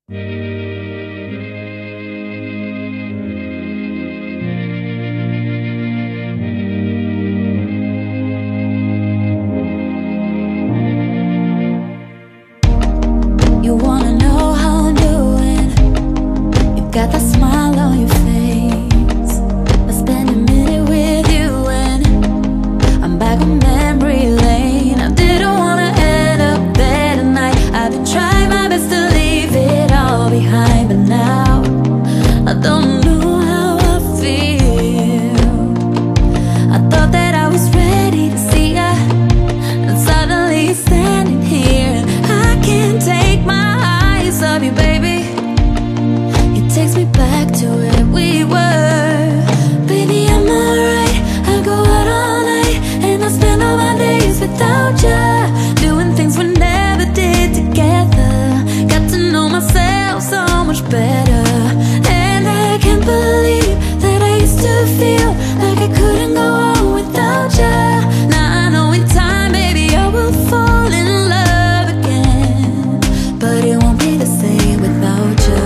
You wanna know how I'm doing? You've got that smile on your face. I spend a minute with you and I'm back on memory lane. I didn't wanna end up there tonight. I've been trying my best to leave it all behind, but now I don't know how I feel. I thought that I was ready to see ya, and suddenly you're standing here and I can't take my eyes off you, baby. It takes me back to where we were. Baby, I'm alright. I go out all night and I spend all my days without ya, doing things we never did together. Got to know myself so much better, and I can't believe that I used to feel like I couldn't go on without ya. Now I know in time, baby, I will fall in love again, but it won't be the same without ya.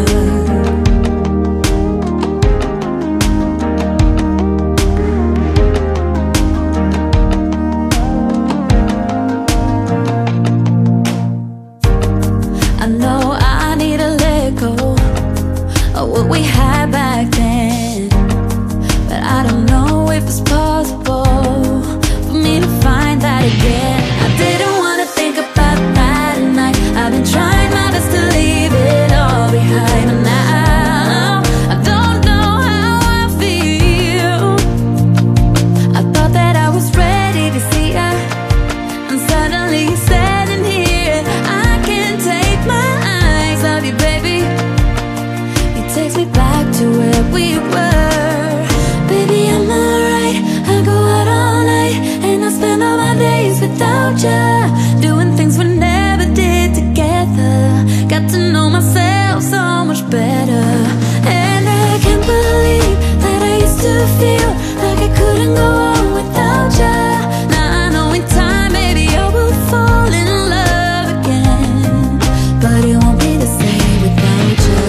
I know I need to let go of what we had back then, but I don't know if it's possible for me to find that again. I didn't want to think about that tonight. I've been trying my best to leave it all behind, but now I don't know how I feel. I thought that I was ready to see ya, and suddenly you're standing here. I can't take my eyes off you, baby. It takes me back to where we were. Baby, I'm alright. I go out all night and I spend all my days without ya, doing things we never did together. Got to know myself so much better, and I can't believe that I used to feel like I couldn't go on without ya. Now I know in time, baby, I will fall in love again, but it won't be the same without ya.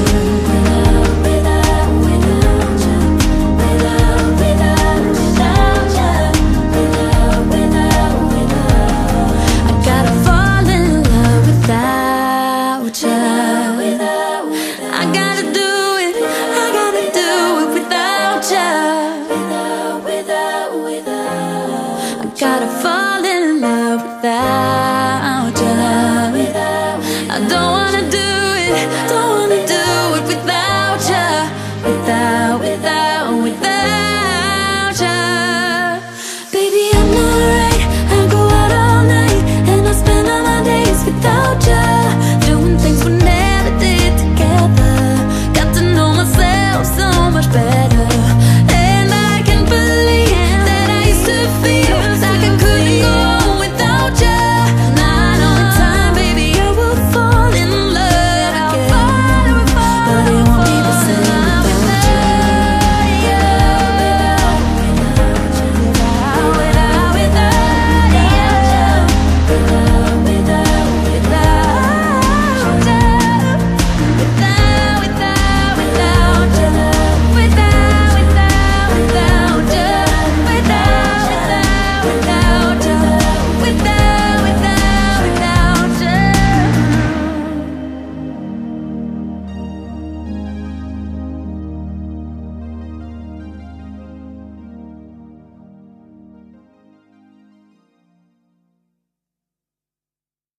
Without ya, without ya, I gotta fall in love without ya. I gotta do it without ya. I gotta fall in love without